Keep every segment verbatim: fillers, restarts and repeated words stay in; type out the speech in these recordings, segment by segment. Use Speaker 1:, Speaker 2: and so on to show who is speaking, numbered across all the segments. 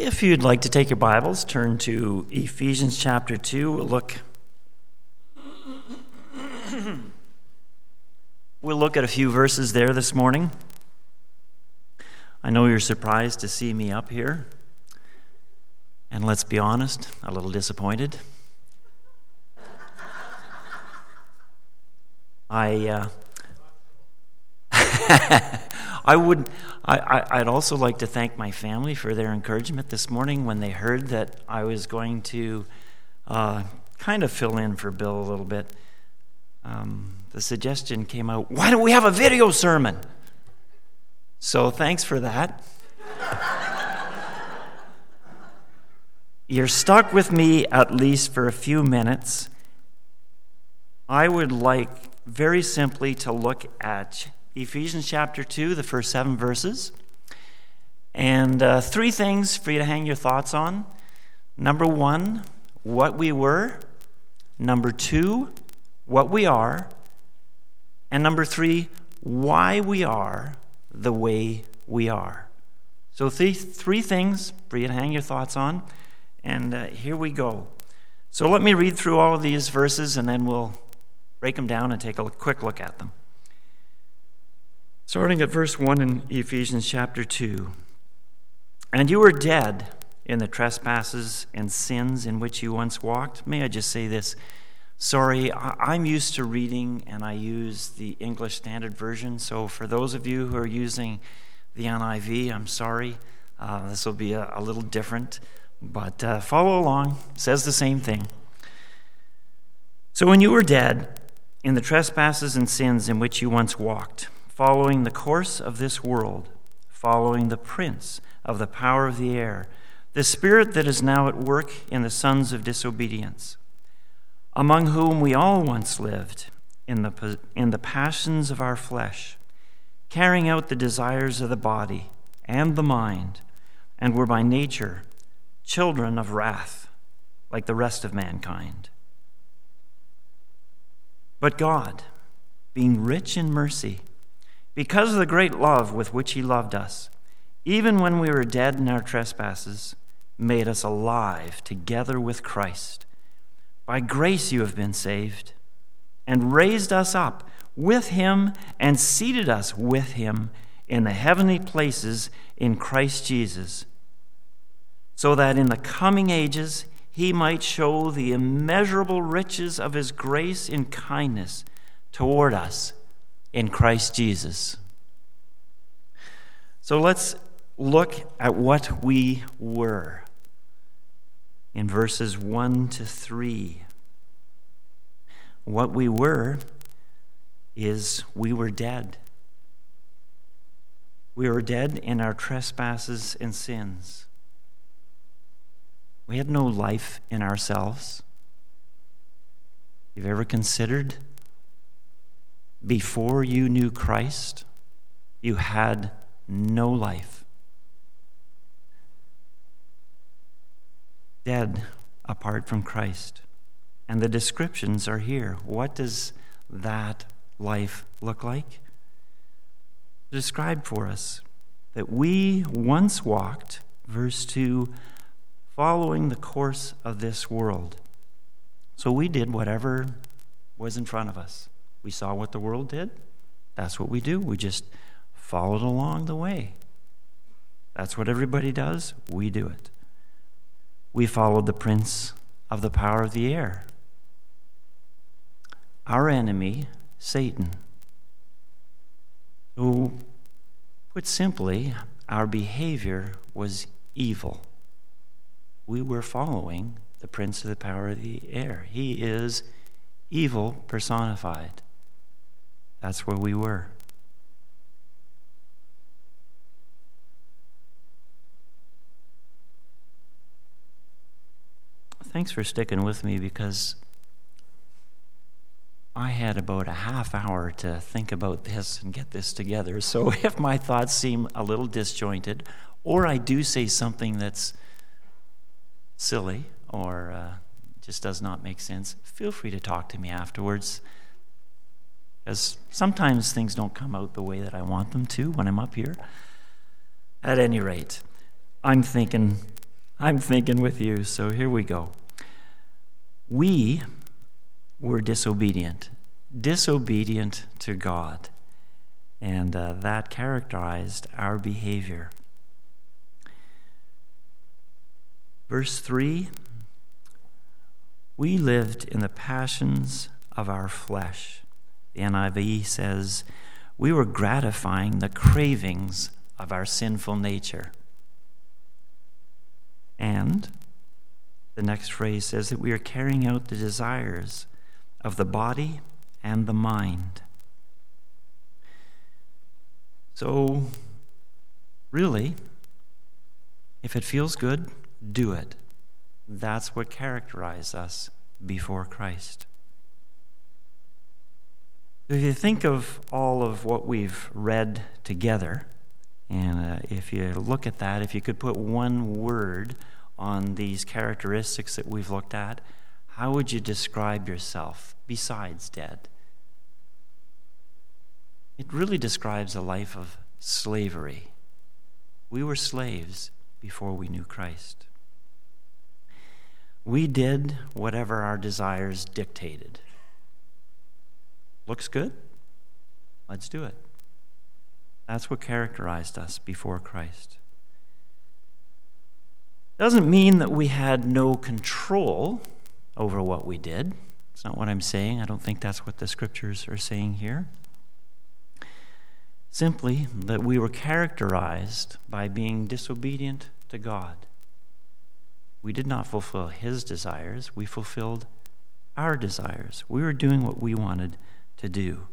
Speaker 1: If you'd like to take your Bibles, turn to Ephesians chapter two. We'll look, we'll look at a few verses there this morning. I know you're surprised to see me up here. And let's be honest, a little disappointed. I uh, I would I, I, I'd also like to thank my family for their encouragement this morning when they heard that I was going to uh, kind of fill in for Bill a little bit. Um, the suggestion came out, why don't we have a video sermon? So thanks for that. You're stuck with me at least for a few minutes. I would like very simply to look at Ephesians chapter two, the first seven verses. And uh, three things for you to hang your thoughts on. Number one, what we were. Number two, what we are. And number three, why we are the way we are. So three, three things for you to hang your thoughts on. And uh, here we go. So let me read through all of these verses and then we'll break them down and take a quick look at them. Starting at verse one in Ephesians chapter two. And you were dead in the trespasses and sins in which you once walked. May I just say this? Sorry, I'm used to reading and I use the English Standard Version. So for those of you who are using the N I V, I'm sorry. Uh, this will be a, a little different. But uh, follow along. It says the same thing. So when you were dead in the trespasses and sins in which you once walked, following the course of this world, following the prince of the power of the air, the spirit that is now at work in the sons of disobedience, among whom we all once lived in the, in the passions of our flesh, carrying out the desires of the body and the mind, and were by nature children of wrath, like the rest of mankind. But God, being rich in mercy, because of the great love with which he loved us, even when we were dead in our trespasses, made us alive together with Christ. By grace you have been saved, and raised us up with him and seated us with him in the heavenly places in Christ Jesus, so that in the coming ages he might show the immeasurable riches of his grace and kindness toward us in Christ Jesus. So let's look at what we were in verses one to three. What we were is we were dead. We were dead in our trespasses and sins. We had no life in ourselves. You've ever considered before you knew Christ, you had no life. Dead apart from Christ. And the descriptions are here. What does that life look like? Described for us that we once walked, verse two, following the course of this world. So we did whatever was in front of us. We saw what the world did. That's what we do. We just followed along the way. That's what everybody does. We do it. We followed the prince of the power of the air. Our enemy, Satan. Who, put simply, our behavior was evil. We were following the prince of the power of the air. He is evil personified. That's where we were. Thanks for sticking with me because I had about a half hour to think about this and get this together. So if my thoughts seem a little disjointed, or I do say something that's silly or uh, just does not make sense, feel free to talk to me afterwards. Because sometimes things don't come out the way that I want them to when I'm up here. At any rate, I'm thinking I'm thinking with you, so here we go. We were disobedient, disobedient to God, and uh, that characterized our behavior. Verse three, we lived in the passions of our flesh. The N I V says, we were gratifying the cravings of our sinful nature. And the next phrase says that we are carrying out the desires of the body and the mind. So, really, if it feels good, do it. That's what characterized us before Christ. If you think of all of what we've read together, and uh, if you look at that, if you could put one word on these characteristics that we've looked at, how would you describe yourself besides dead? It really describes a life of slavery. We were slaves before we knew Christ. We did whatever our desires dictated. Looks good? Let's do it. That's what characterized us before Christ. Doesn't mean that we had no control over what we did. That's not what I'm saying. I don't think that's what the scriptures are saying here. Simply that we were characterized by being disobedient to God. We did not fulfill his desires. We fulfilled our desires. We were doing what we wanted to do.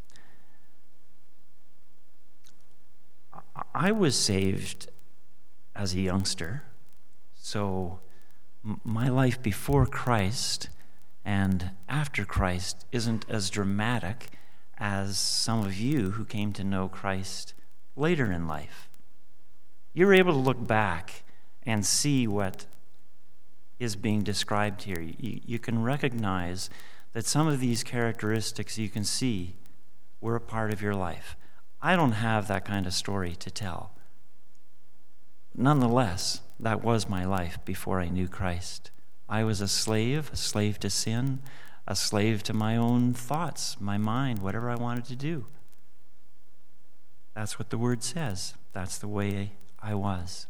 Speaker 1: I was saved as a youngster, so my life before Christ and after Christ isn't as dramatic as some of you who came to know Christ later in life. You're able to look back and see what is being described here. You, you can recognize that some of these characteristics you can see were a part of your life. I don't have that kind of story to tell. Nonetheless, that was my life before I knew Christ. I was a slave, a slave to sin, a slave to my own thoughts, my mind, whatever I wanted to do. That's what the word says. That's the way I was.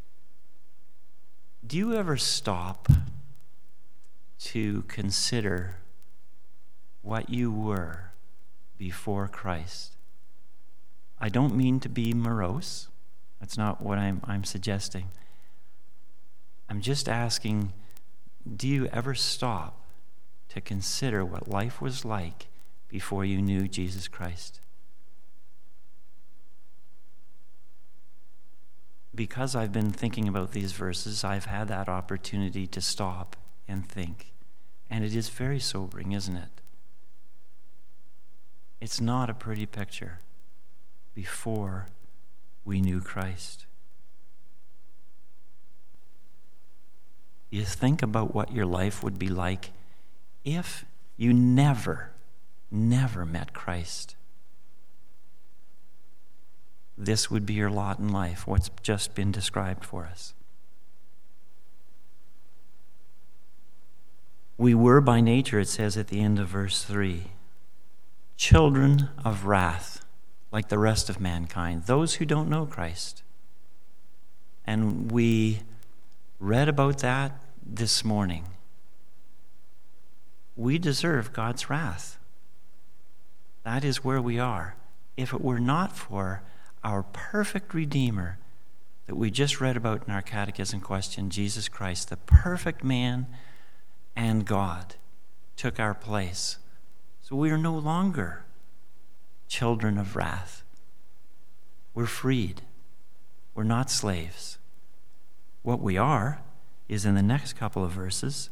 Speaker 1: Do you ever stop to consider what you were before Christ? I don't mean to be morose. That's not what I'm, I'm suggesting. I'm just asking, do you ever stop to consider what life was like before you knew Jesus Christ? Because I've been thinking about these verses, I've had that opportunity to stop and think. And it is very sobering, isn't it? It's not a pretty picture before we knew Christ. You think about what your life would be like if you never, never met Christ. This would be your lot in life, what's just been described for us. We were by nature, it says at the end of verse three, children of wrath, like the rest of mankind, those who don't know Christ. And we read about that this morning. We deserve God's wrath. That is where we are. If it were not for our perfect Redeemer that we just read about in our catechism question, Jesus Christ, the perfect man and God, took our place. So we are no longer children of wrath. We're freed. We're not slaves. What we are is in the next couple of verses.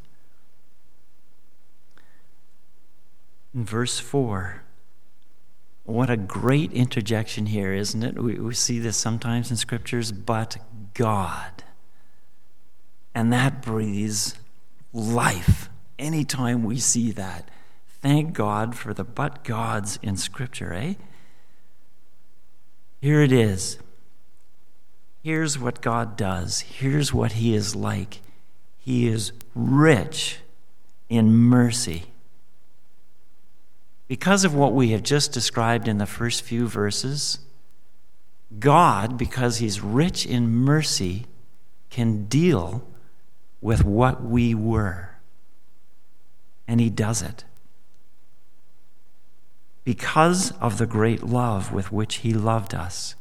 Speaker 1: In verse four, what a great interjection here, isn't it? We, we see this sometimes in scriptures, but God. And that breathes life anytime we see that. Thank God for the but gods in Scripture, eh? Here it is. Here's what God does. Here's what he is like. He is rich in mercy. Because of what we have just described in the first few verses, God, because he's rich in mercy, can deal with what we were. And he does it. Because of the great love with which he loved us.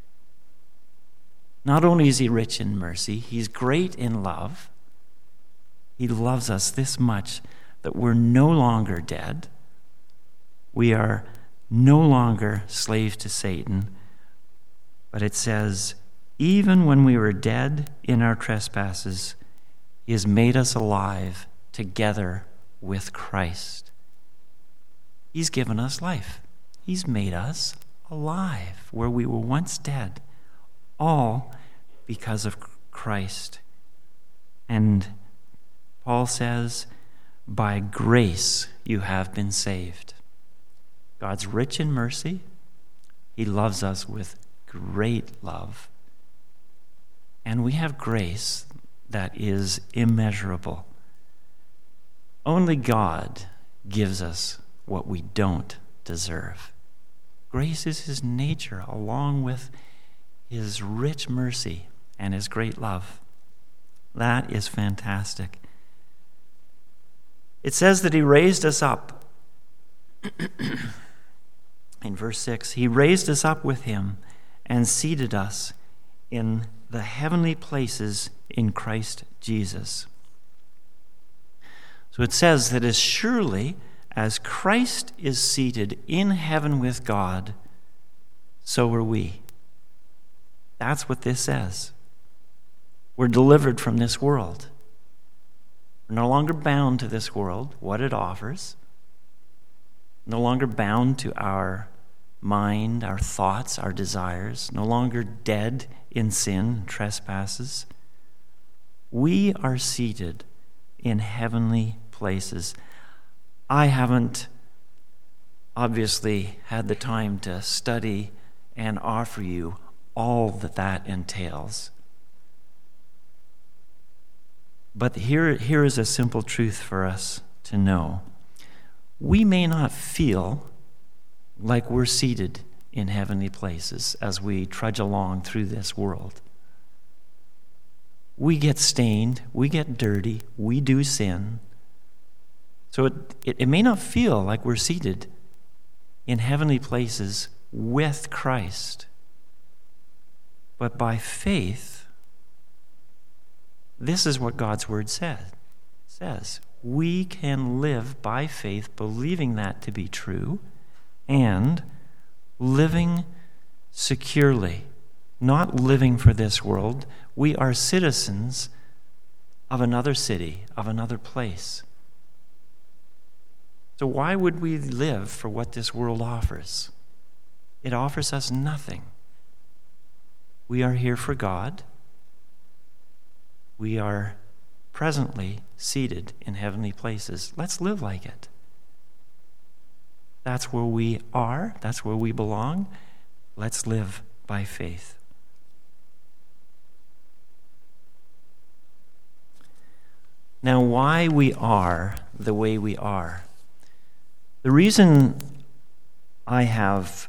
Speaker 1: Not only is he rich in mercy, he's great in love. He loves us this much that we're no longer dead. We are no longer slaves to Satan. But it says, even when we were dead in our trespasses, he has made us alive together with Christ. He's given us life. He's made us alive where we were once dead, all because of Christ. And Paul says, by grace you have been saved. God's rich in mercy. He loves us with great love. And we have grace that is immeasurable. Only God gives us what we don't deserve. Grace is his nature, along with his rich mercy and his great love. That is fantastic. It says that he raised us up. In verse six, he raised us up with him and seated us in the heavenly places in Christ Jesus. So it says that as surely as Christ is seated in heaven with God, so are we. That's what this says. We're delivered from this world. We're no longer bound to this world, what it offers. No longer bound to our mind, our thoughts, our desires. No longer dead in sin and trespasses. We are seated in heavenly places. I haven't obviously had the time to study and offer you all that that entails. But here, here is a simple truth for us to know. We may not feel like we're seated in heavenly places as we trudge along through this world. We get stained, we get dirty, we do sin. So it, it, it may not feel like we're seated in heavenly places with Christ. But by faith, this is what God's word says. says. We can live by faith, believing that to be true, and living securely, not living for this world. We are citizens of another city, of another place. So why would we live for what this world offers? It offers us nothing. We are here for God. We are presently seated in heavenly places. Let's live like it. That's where we are. That's where we belong. Let's live by faith. Now, why we are the way we are. The reason I have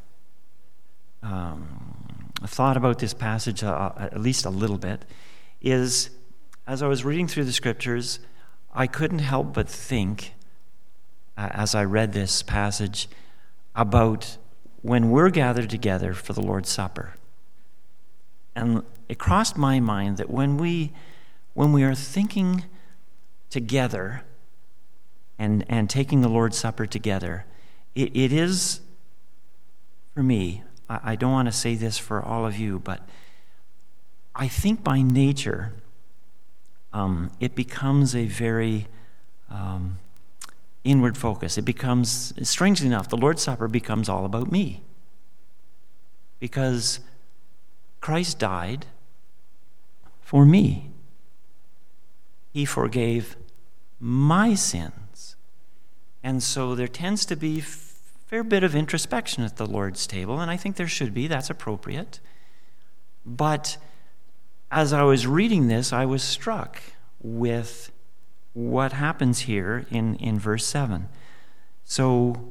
Speaker 1: um, thought about this passage uh, at least a little bit is, as I was reading through the scriptures, I couldn't help but think, uh, as I read this passage, about when we're gathered together for the Lord's Supper. And it crossed my mind that when we when we are thinking together and, and taking the Lord's Supper together, it, it is, for me, I, I don't want to say this for all of you, but I think by nature, um, it becomes a very um, inward focus. It becomes, strangely enough, the Lord's Supper becomes all about me. Because Christ died for me. He forgave my sins. And so there tends to be a fair bit of introspection at the Lord's table, and I think there should be. That's appropriate. But as I was reading this, I was struck with what happens here in, in verse seven. So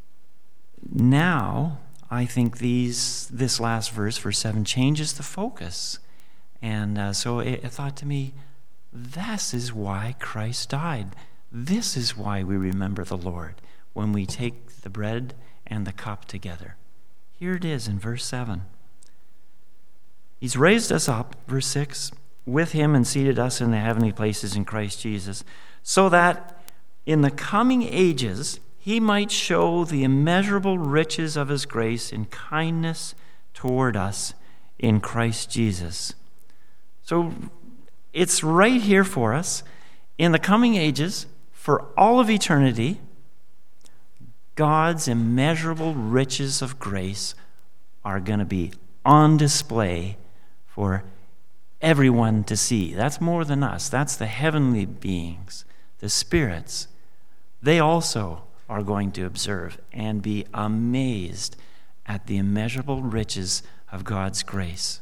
Speaker 1: now I think these this last verse, verse seven, changes the focus. And uh, so it, it thought to me, this is why Christ died. This is why we remember the Lord when we take the bread and the cup together. Here it is in verse seven. He's raised us up, verse six, with him and seated us in the heavenly places in Christ Jesus, so that in the coming ages he might show the immeasurable riches of his grace and kindness toward us in Christ Jesus. So it's right here for us. In the coming ages, for all of eternity, God's immeasurable riches of grace are going to be on display for everyone to see. That's more than us. That's the heavenly beings, the spirits. They also are going to observe and be amazed at the immeasurable riches of God's grace.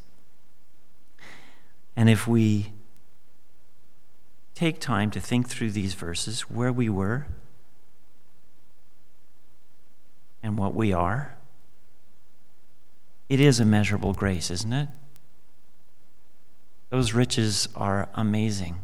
Speaker 1: And if we take time to think through these verses, where we were and what we are, it is immeasurable grace, isn't it? Those riches are amazing.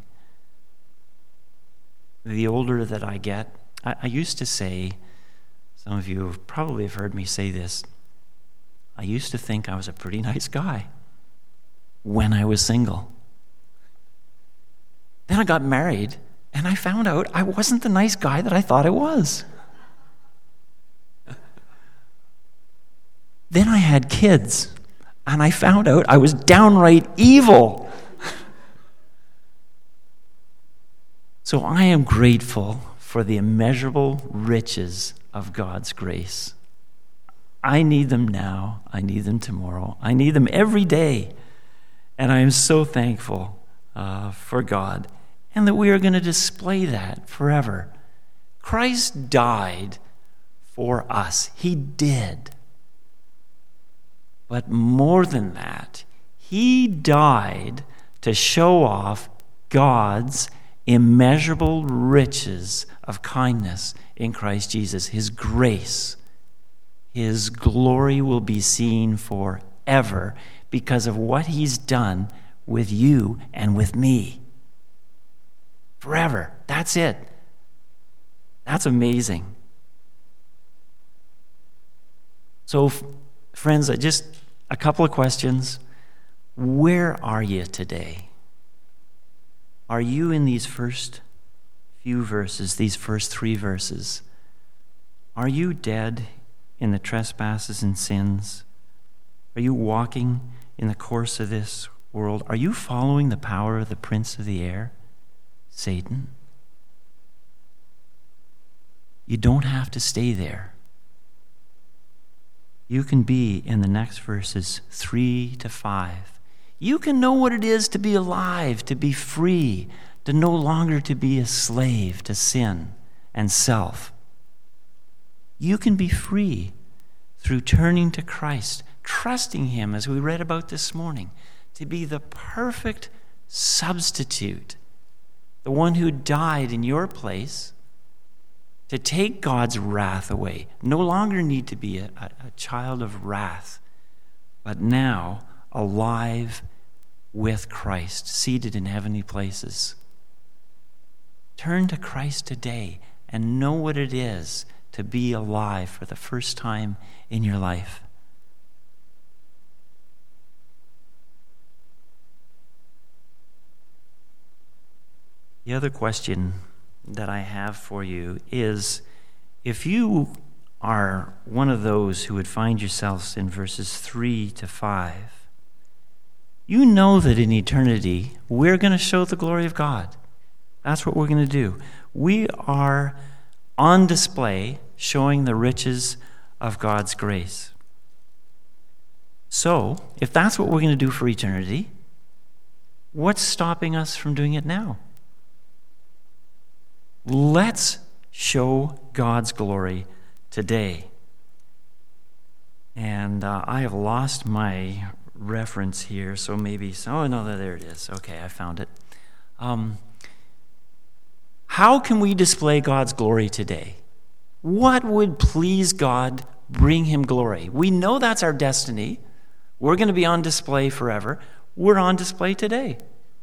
Speaker 1: The older that I get, I, I used to say, some of you probably have heard me say this, I used to think I was a pretty nice guy when I was single. Then I got married, and I found out I wasn't the nice guy that I thought I was. Then I had kids, and I found out I was downright evil. So I am grateful for the immeasurable riches of God's grace. I need them now. I need them tomorrow. I need them every day. And I am so thankful uh, for God, and that we are going to display that forever. Christ died for us. He did. But more than that, he died to show off God's immeasurable riches of kindness in Christ Jesus. His grace, his glory will be seen forever because of what he's done with you and with me. Forever. That's it. That's amazing. So, friends, I just a couple of questions. Where are you today? Are you in these first few verses, these first three verses? Are you dead in the trespasses and sins? Are you walking in the course of this world? Are you following the power of the prince of the air, Satan? You don't have to stay there. You can be in the next verses three to five. You can know what it is to be alive, to be free, to no longer to be a slave to sin and self. You can be free through turning to Christ, trusting him, as we read about this morning, to be the perfect substitute, the one who died in your place to take God's wrath away. No longer need to be a, a, a child of wrath, but now alive with Christ, seated in heavenly places. Turn to Christ today and know what it is to be alive for the first time in your life. The other question that I have for you is, if you are one of those who would find yourselves in verses three to five, you know that in eternity we're going to show the glory of God. That's what we're going to do. We are on display showing the riches of God's grace. So, if that's what we're going to do for eternity, what's stopping us from doing it now? Let's show God's glory today. And uh, I have lost my reference here, so maybe, oh no, there it is. Okay, I found it. Um, how can we display God's glory today? What would please God, bring him glory? We know that's our destiny. We're going to be on display forever. We're on display today.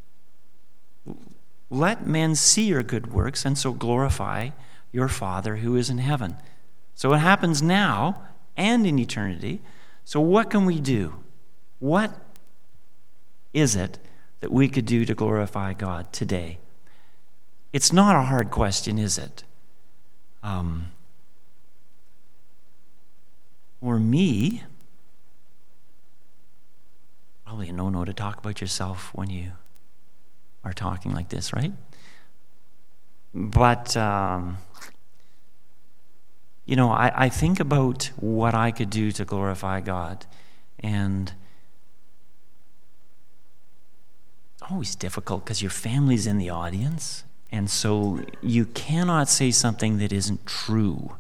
Speaker 1: Let men see your good works and so glorify your Father who is in heaven. So it happens now and in eternity. So what can we do? What is it that we could do to glorify God today? It's not a hard question, is it? Um, for me, probably a no-no to talk about yourself when you are talking like this, right? But, um, you know, I, I think about what I could do to glorify God, and it's always difficult because your family's in the audience, and so you cannot say something that isn't true.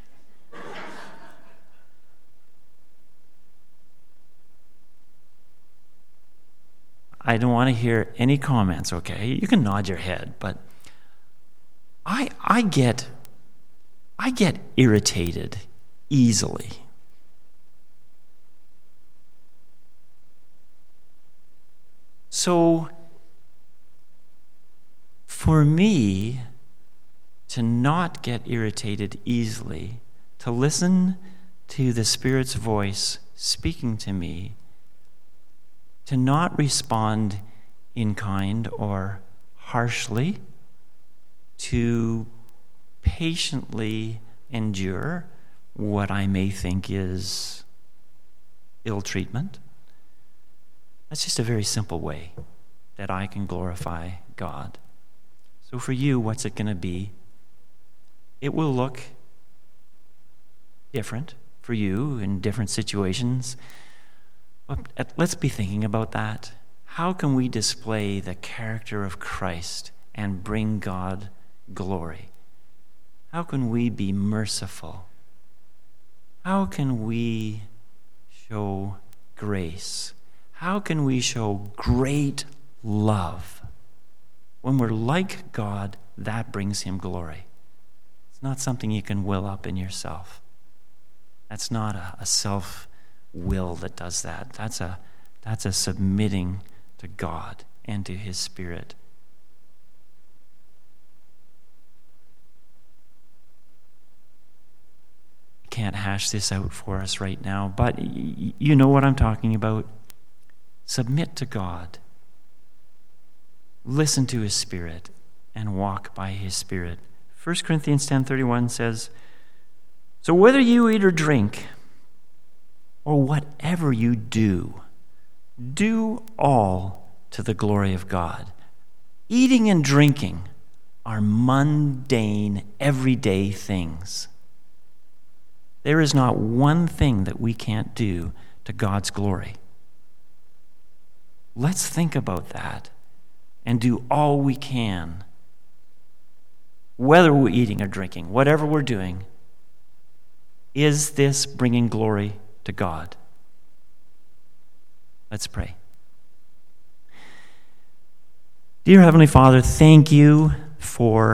Speaker 1: I don't want to hear any comments, okay? You can nod your head, but I I get I get irritated easily. So for me to not get irritated easily, to listen to the Spirit's voice speaking to me, to not respond in kind or harshly, to patiently endure what I may think is ill treatment. That's just a very simple way that I can glorify God. So for you, what's it going to be? It will look different for you in different situations. But let's be thinking about that. How can we display the character of Christ and bring God glory? How can we be merciful? How can we show grace? How can we show great love? When we're like God, that brings him glory. It's not something you can will up in yourself. That's not a, a self-will that does that. That's a, that's a submitting to God and to his Spirit. I can't hash this out for us right now, but y- you know what I'm talking about. Submit to God. Listen to his Spirit and walk by his Spirit. First Corinthians ten thirty-one says, "So whether you eat or drink, or whatever you do, do all to the glory of God." Eating and drinking are mundane, everyday things. There is not one thing that we can't do to God's glory. Let's think about that and do all we can. Whether we're eating or drinking, whatever we're doing, is this bringing glory to God? Let's pray. Dear Heavenly Father, thank you for